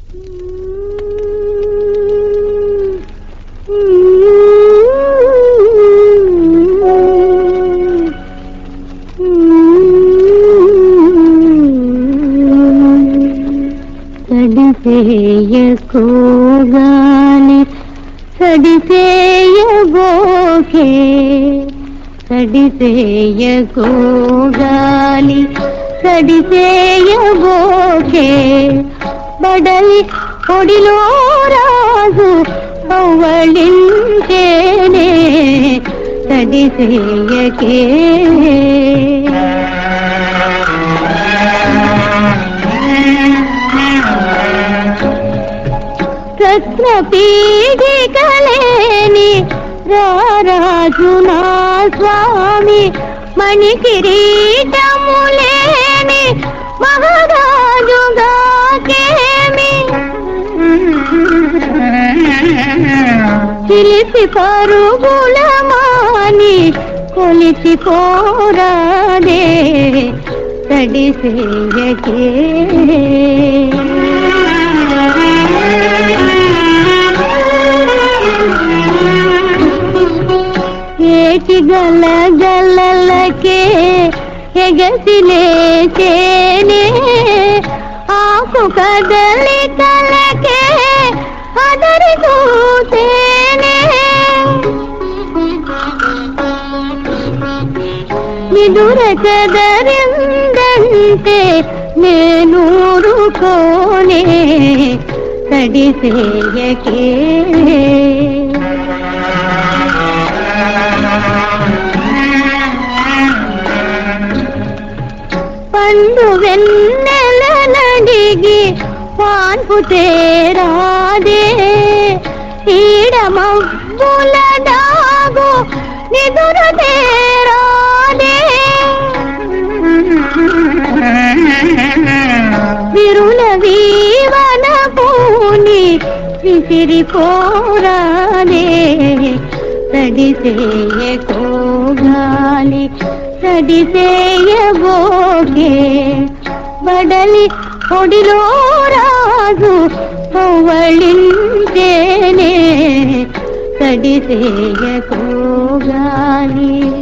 సడిసేయకోగాలి సడిసేయబోకే సడిసేయకోగాలి సడిసేయబోకే బడలి ఒడిలో రాజు పవ్వళించేనే సడిసేయకే రత్న పీడికలేని రారాజు నా స్వామి మణి కిరీటములేని మహారాజుగా కేమి చిలిపి పరుగుల మాని కొలిచి కోరాదే సడిసేయకే ఏటి గల గలలకే ఎగసిలేచేనే ఆకు కదలి కలకే అదరి కూతేనే నిదుర కదరిందంటే నేనూరుకోనే సడిసేయకే పండు వెన్నెలనడిగి పాన్పు తేరాదే ఈడ మబ్బుల డాగు నిదుర తేరాదే విరుల వీవన పూని విసిరిపోరాదే సడిసేయకోగాలి సడిసేయబోకే బడలి ఒడిలో రాజు పవ్వళించేనే సడిసేయకోగాలి